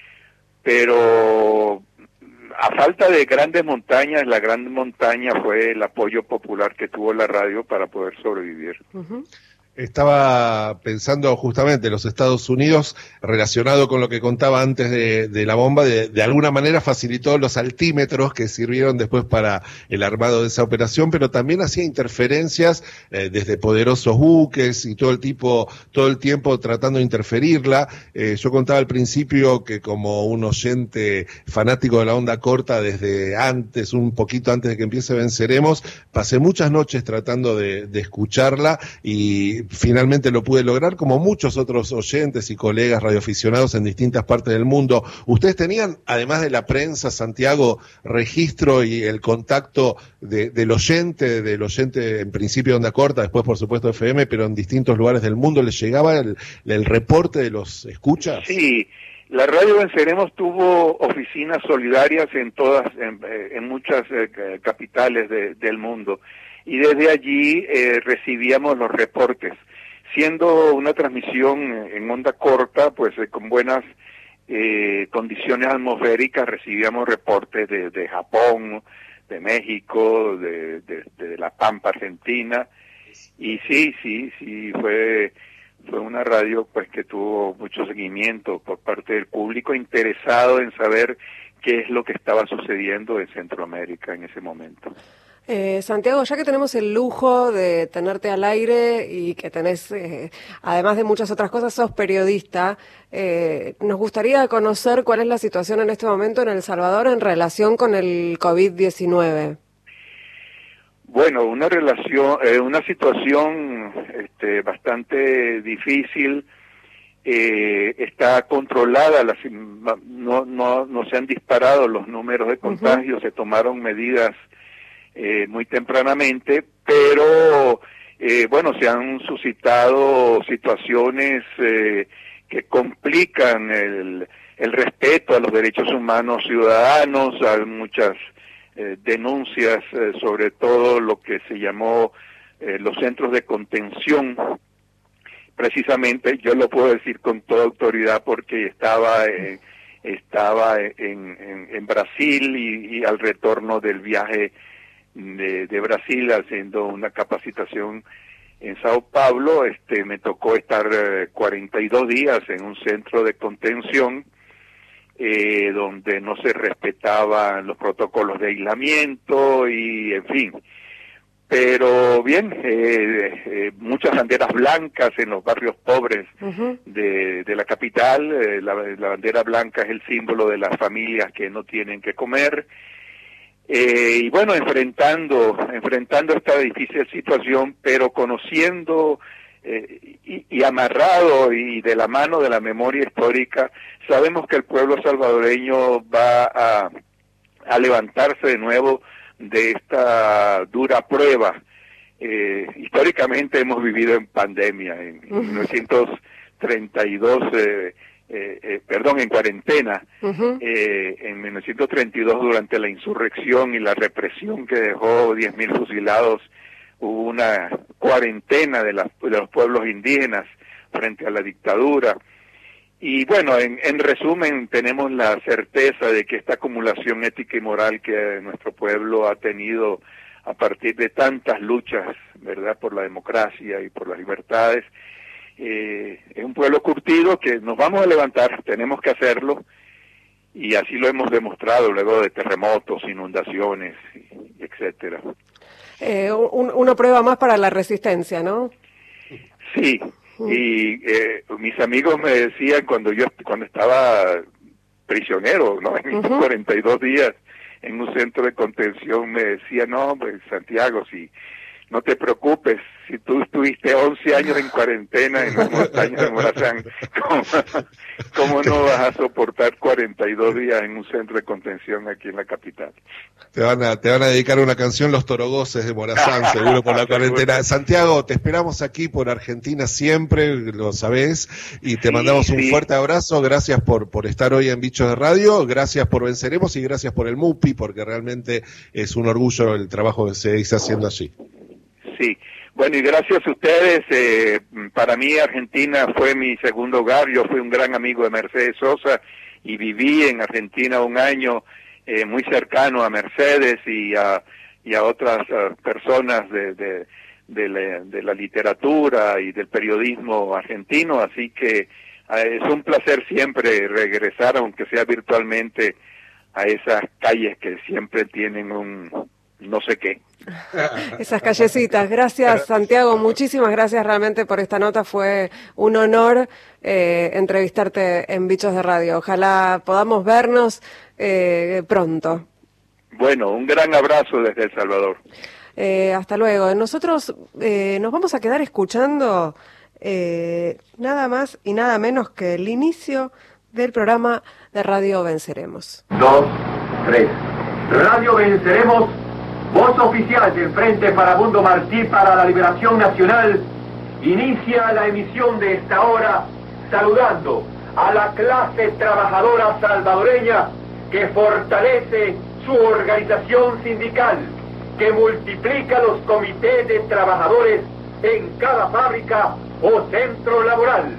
Pero a falta de grandes montañas, la gran montaña fue el apoyo popular que tuvo la radio para poder sobrevivir. Uh-huh. Estaba pensando justamente en los Estados Unidos, relacionado con lo que contaba antes de, de la bomba, de, de alguna manera facilitó los altímetros que sirvieron después para el armado de esa operación, pero también hacía interferencias eh, desde poderosos buques y todo el tipo, todo el tiempo tratando de interferirla. Eh, yo contaba al principio que como un oyente fanático de la onda corta desde antes, un poquito antes de que empiece Venceremos, pasé muchas noches tratando de, de escucharla y finalmente lo pude lograr, como muchos otros oyentes y colegas radioaficionados en distintas partes del mundo. ¿Ustedes tenían, además de la prensa, Santiago, registro y el contacto de, del oyente, del oyente en principio de onda corta, después por supuesto F M, pero en distintos lugares del mundo? ¿Les llegaba el, el reporte de los escuchas? Sí, la Radio Venceremos tuvo oficinas solidarias en todas, en, en muchas eh, capitales de, del mundo. Y desde allí eh, recibíamos los reportes. Siendo una transmisión en onda corta, pues eh, con buenas eh, condiciones atmosféricas, recibíamos reportes de, de Japón, de México, de, de, de La Pampa, Argentina, Y sí, sí, sí, fue, fue una radio pues que tuvo mucho seguimiento por parte del público interesado en saber qué es lo que estaba sucediendo en Centroamérica en ese momento. Eh, Santiago, ya que tenemos el lujo de tenerte al aire y que tenés, eh, además de muchas otras cosas, sos periodista, eh, nos gustaría conocer cuál es la situación en este momento en El Salvador en relación con el COVID diecinueve. Bueno, una relación, eh, una situación este, bastante difícil. Eh, está controlada, las, no, no, no se han disparado los números de contagios, uh-huh. Se tomaron medidas eh, muy tempranamente, pero eh, bueno, se han suscitado situaciones eh, que complican el, el respeto a los derechos humanos ciudadanos. Hay muchas eh, denuncias eh, sobre todo lo que se llamó eh, los centros de contención. Precisamente, yo lo puedo decir con toda autoridad porque estaba eh, estaba en, en, en Brasil y, y al retorno del viaje de, de Brasil haciendo una capacitación en Sao Paulo, este, me tocó estar eh, cuarenta y dos días en un centro de contención eh, donde no se respetaban los protocolos de aislamiento y en fin. Pero bien, eh, eh, muchas banderas blancas en los barrios pobres uh-huh. de, de la capital. Eh, la, la bandera blanca es el símbolo de las familias que no tienen que comer. Eh, y bueno, enfrentando, enfrentando esta difícil situación, pero conociendo eh, y, y amarrado y de la mano de la memoria histórica, sabemos que el pueblo salvadoreño va a, a levantarse de nuevo de esta dura prueba. Eh, históricamente hemos vivido en pandemia, en uh-huh. mil novecientos treinta y dos, eh, eh, eh, perdón, en cuarentena, uh-huh. eh, en mil novecientos treinta y dos durante la insurrección y la represión que dejó diez mil fusilados, hubo una cuarentena de, las, de los pueblos indígenas frente a la dictadura. Y bueno, en, en resumen, tenemos la certeza de que esta acumulación ética y moral que nuestro pueblo ha tenido a partir de tantas luchas, ¿verdad?, por la democracia y por las libertades, eh, es un pueblo curtido que nos vamos a levantar, tenemos que hacerlo, y así lo hemos demostrado luego de terremotos, inundaciones, y, etcétera. Eh, un, una prueba más para la resistencia, ¿no? Sí. Y eh, mis amigos me decían cuando yo cuando estaba prisionero, ¿no? En uh-huh. cuarenta y dos días en un centro de contención, me decían, no, pues Santiago, si no te preocupes, si tú estuviste once años en cuarentena en las montañas de Morazán, ¿cómo, ¿cómo no vas a soportar cuarenta y dos días en un centro de contención aquí en la capital? Te van a, te van a dedicar una canción Los Torogoces de Morazán, seguro por la cuarentena. Santiago, te esperamos aquí por Argentina siempre, lo sabés, y te sí, mandamos un sí. fuerte abrazo. Gracias por, por estar hoy en Bichos de Radio, gracias por Venceremos y gracias por el MUPI, porque realmente es un orgullo el trabajo que se está haciendo allí. Sí, bueno, y gracias a ustedes. Eh, para mí Argentina fue mi segundo hogar. Yo fui un gran amigo de Mercedes Sosa y viví en Argentina un año eh, muy cercano a Mercedes y a, y a otras uh, personas de, de, de, la, de la literatura y del periodismo argentino, así que uh, es un placer siempre regresar, aunque sea virtualmente, a esas calles que siempre tienen un no sé qué. Esas callecitas. Gracias, Santiago, muchísimas gracias realmente por esta nota. Fue un honor eh, entrevistarte en Bichos de Radio. Ojalá podamos vernos eh, pronto. Bueno, un gran abrazo desde El Salvador. Eh, hasta luego. Nosotros eh, nos vamos a quedar escuchando eh, nada más y nada menos que el inicio del programa de Radio Venceremos. Dos, tres. Radio Venceremos, voz oficial del Frente Farabundo Martí para la Liberación Nacional, inicia la emisión de esta hora saludando a la clase trabajadora salvadoreña que fortalece su organización sindical, que multiplica los comités de trabajadores en cada fábrica o centro laboral.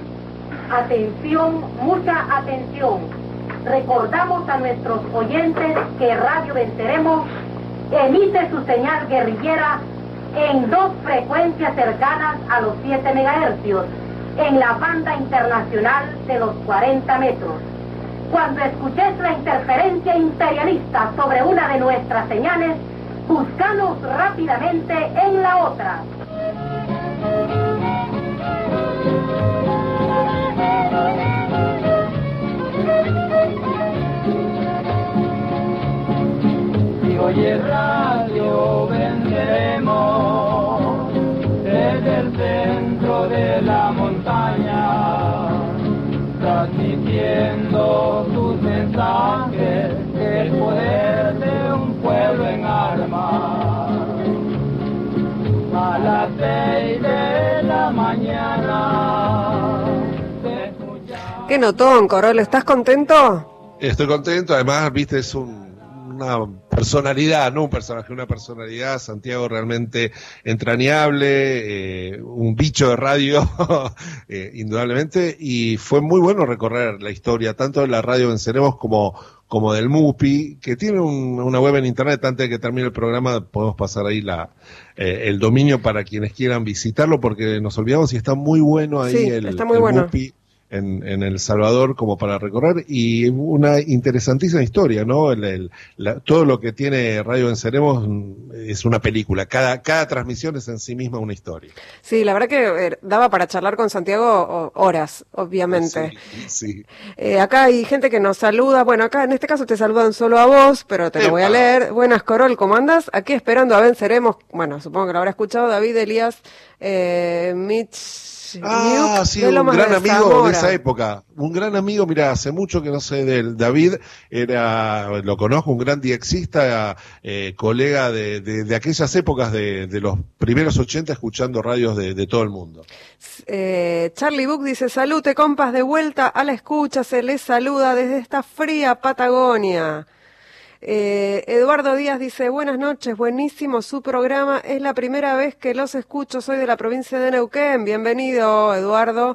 Atención, mucha atención. Recordamos a nuestros oyentes que Radio Venceremos emite su señal guerrillera en dos frecuencias cercanas a los siete megahercios, en la banda internacional de los cuarenta metros. Cuando escuches la interferencia imperialista sobre una de nuestras señales, búscanos rápidamente en la otra. Si oyes radio, venceremos desde el centro de la montaña, transmitiendo sus mensajes, el poder de un pueblo en armas. A las seis de la mañana. ¿Qué notón, Corol? ¿Estás contento? Estoy contento, además, viste, es un, una personalidad, no un personaje, una personalidad, Santiago realmente entrañable, eh, un bicho de radio, eh, indudablemente, y fue muy bueno recorrer la historia, tanto de la radio Venceremos como, como del MUPI, que tiene un, una web en internet. Antes de que termine el programa podemos pasar ahí la eh, el dominio para quienes quieran visitarlo, porque nos olvidamos y está muy bueno ahí. Sí, el, está muy el bueno. MUPI. En, en El Salvador como para recorrer, y una interesantísima historia, ¿no? El, el, la, todo lo que tiene Radio Venceremos es una película, cada, cada transmisión es en sí misma una historia. Sí, la verdad que eh, daba para charlar con Santiago horas, obviamente. Sí, sí. Eh, acá hay gente que nos saluda, bueno, acá en este caso te saludan solo a vos, pero te lo Epa. voy a leer. Buenas, Corol, ¿cómo andas? Aquí esperando a Venceremos, bueno, supongo que lo habrá escuchado David Elías, eh, Mitch... Ah, Nuke, sí, de un Lomas gran de amigo Zamora. de esa época, un gran amigo, mira, hace mucho que no sé de él. David era, lo conozco, un gran diexista, eh, colega de, de, de aquellas épocas de, de los primeros ochenta, escuchando radios de, de todo el mundo. Eh, Charlie Book dice, salute compas, de vuelta a la escucha, se les saluda desde esta fría Patagonia. Eh, Eduardo Díaz dice, buenas noches, buenísimo su programa, es la primera vez que los escucho, soy de la provincia de Neuquén. Bienvenido, Eduardo,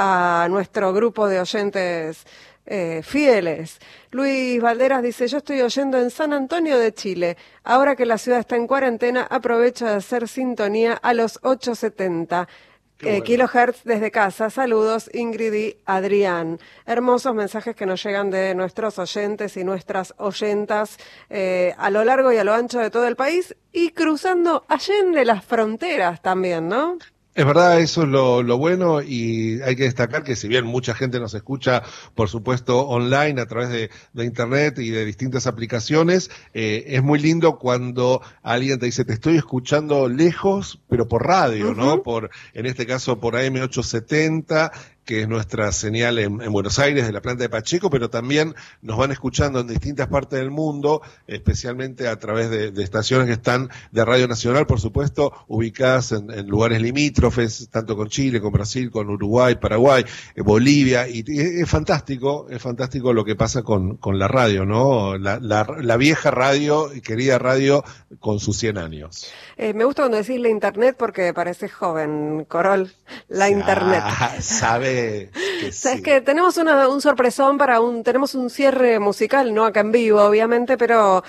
a nuestro grupo de oyentes eh, fieles. Luis Valderas dice, yo estoy oyendo en San Antonio de Chile, ahora que la ciudad está en cuarentena, aprovecho de hacer sintonía a los ochocientos setenta. Eh, bueno. Kilohertz desde casa, saludos Ingrid y Adrián. Hermosos mensajes que nos llegan de nuestros oyentes y nuestras oyentas eh, a lo largo y a lo ancho de todo el país y cruzando allende las fronteras también, ¿no? Es verdad, eso es lo, lo bueno, y hay que destacar que si bien mucha gente nos escucha, por supuesto, online a través de, de internet y de distintas aplicaciones, eh, es muy lindo cuando alguien te dice, te estoy escuchando lejos, pero por radio, uh-huh. ¿no? Por, en este caso por A M ochocientos setenta, que es nuestra señal en, en Buenos Aires, de la planta de Pacheco, pero también nos van escuchando en distintas partes del mundo, especialmente a través de, de estaciones que están de Radio Nacional, por supuesto, ubicadas en, en lugares limítrofes, tanto con Chile, con Brasil, con Uruguay, Paraguay, eh, Bolivia, y, y es fantástico, es fantástico lo que pasa con, con la radio, ¿no? La, la, la vieja radio, querida radio, con sus cien años. Eh, me gusta cuando decís la internet porque parece joven, Corol, la internet. Ah, sabe. Que Sabes sí. que tenemos una, un sorpresón para un, tenemos un cierre musical, no acá en vivo, obviamente, pero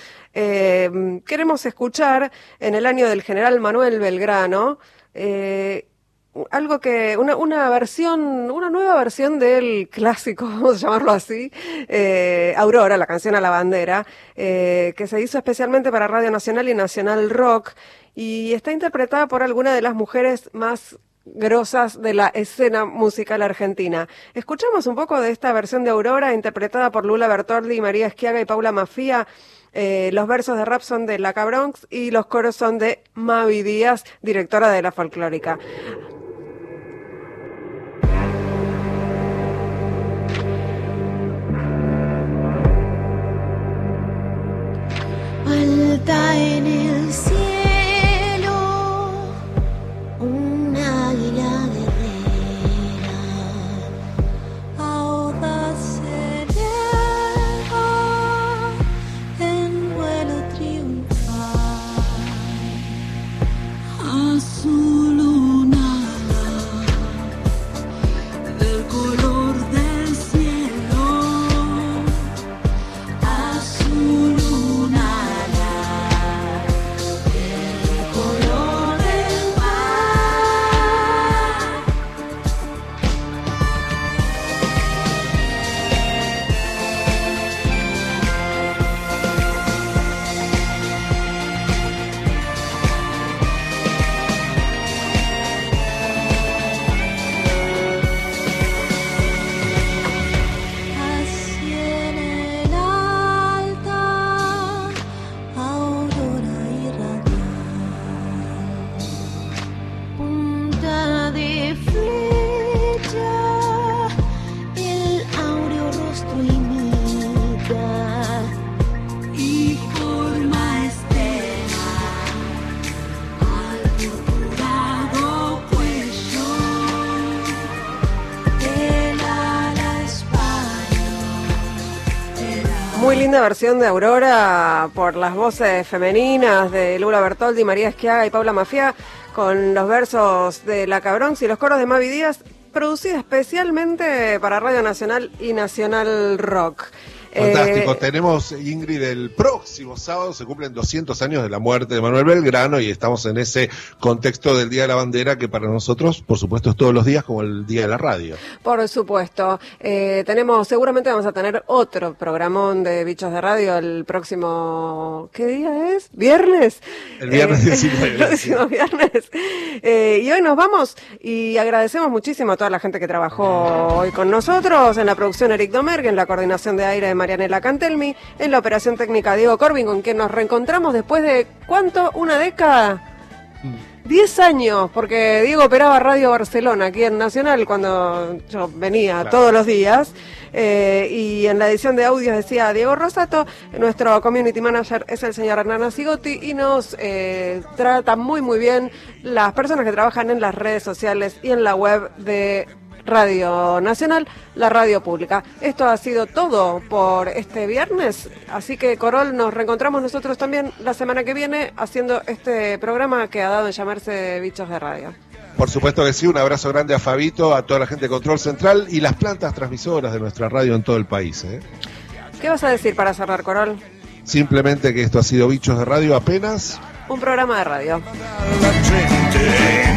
eh, queremos escuchar en el año del general Manuel Belgrano, eh, algo que, una, una versión, una nueva versión del clásico, vamos a llamarlo así, eh, Aurora, la canción a la bandera, eh, que se hizo especialmente para Radio Nacional y Nacional Rock, y está interpretada por alguna de las mujeres más grosas de la escena musical argentina. Escuchamos un poco de esta versión de Aurora, interpretada por Lula Bertoldi, María Esquiaga y Paula Mafía. Eh, los versos de rap son de Laca Bronx y los coros son de Mavi Díaz, directora de La Folclórica. Alta en el cielo, un águila guerrera, audaz se eleva en vuelo triunfal, a su luna Muy linda versión de Aurora por las voces femeninas de Lula Bertoldi, María Esquiaga y Paula Mafia, con los versos de La Cabronx y los coros de Mavi Díaz, producida especialmente para Radio Nacional y Nacional Rock. Fantástico, Eh, tenemos, Ingrid, el próximo sábado se cumplen doscientos años de la muerte de Manuel Belgrano y estamos en ese contexto del Día de la Bandera que para nosotros, por supuesto, es todos los días como el Día de la Radio. Por supuesto. Eh, tenemos, seguramente vamos a tener otro programón de Bichos de Radio el próximo, ¿qué día es? ¿Viernes? El viernes Eh, diecinueve. el próximo viernes. Eh, y hoy nos vamos y agradecemos muchísimo a toda la gente que trabajó hoy con nosotros, en la producción Eric Domergue, en la coordinación de aire de Marianela Cantelmi, en la operación técnica Diego Corbin, con quien nos reencontramos después de, ¿cuánto? ¿Una década? Diez años, porque Diego operaba Radio Barcelona aquí en Nacional cuando yo venía Claro. todos los días, eh, y en la edición de audios decía Diego Rosato. Nuestro community manager es el señor Hernán Sigotti y nos eh, trata muy muy bien las personas que trabajan en las redes sociales y en la web de Radio Nacional, la radio pública. Esto ha sido todo por este viernes, así que Corol, nos reencontramos nosotros también la semana que viene haciendo este programa que ha dado en llamarse Bichos de Radio. Por supuesto que sí, un abrazo grande a Fabito, a toda la gente de Control Central y las plantas transmisoras de nuestra radio en todo el país, ¿eh? ¿Qué vas a decir para cerrar, Corol? Simplemente que esto ha sido Bichos de Radio apenas. Un programa de radio. gente